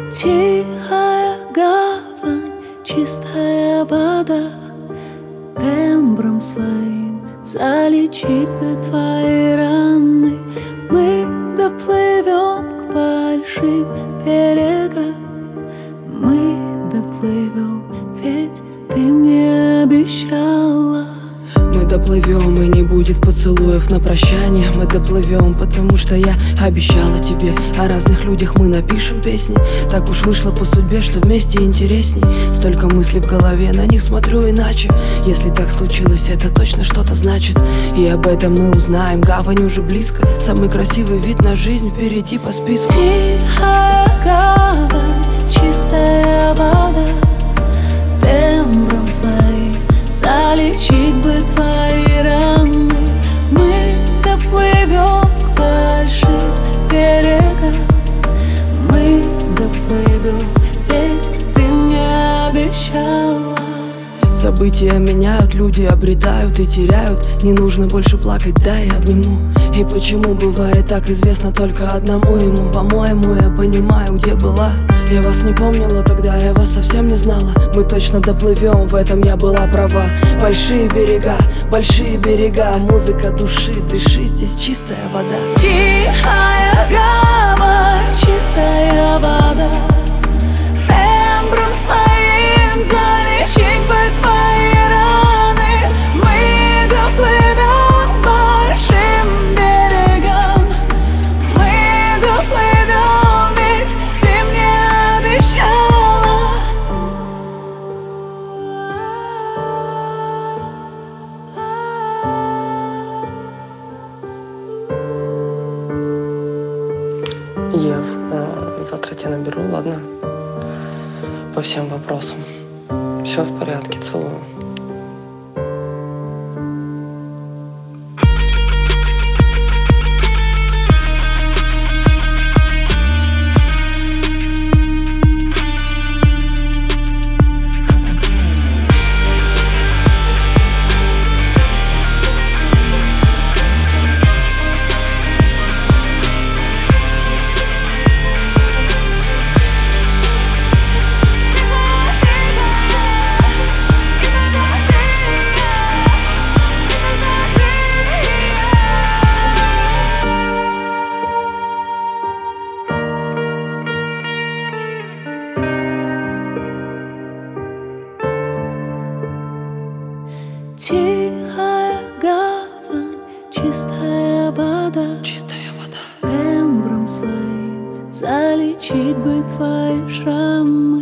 Тихая гавань, чистая вода, тембром своим залечить бы твои раны. Мы доплывем к большим берегам, мы доплывем, ведь ты мне обещала. Мы доплывем, и не будет поцелуев на прощание. Мы доплывем, потому что я обещала тебе. О разных людях мы напишем песни. Так уж вышло по судьбе, что вместе интересней. Столько мыслей в голове, на них смотрю иначе. Если так случилось, это точно что-то значит. И об этом мы узнаем, гавань уже близко. Самый красивый вид на жизнь впереди по списку. Тихая гавань, чистая вода, тембром своим залечить бы твои раны. Мы доплывем к большим берегам, мы доплывем, ведь ты мне обещала. События меняют, люди обретают и теряют. Не нужно больше плакать, дай обниму. И почему бывает так, известно только одному ему. По-моему, я понимаю, где была. Я вас не помнила тогда, я вас совсем не знала. Мы точно доплывем, в этом я была права. Большие берега, музыка души, дыши, здесь чистая вода. Тихая гавань, чистая вода, тембром своим залечить бы твои раны. Мы доплывем к большим берегам, мы доплывем, ведь ты мне обещала. Ев, завтра тебя наберу, ладно? По всем вопросам. Все в порядке, целую. Тихая гавань, чистая вода, тембром своим залечить бы твои шрамы.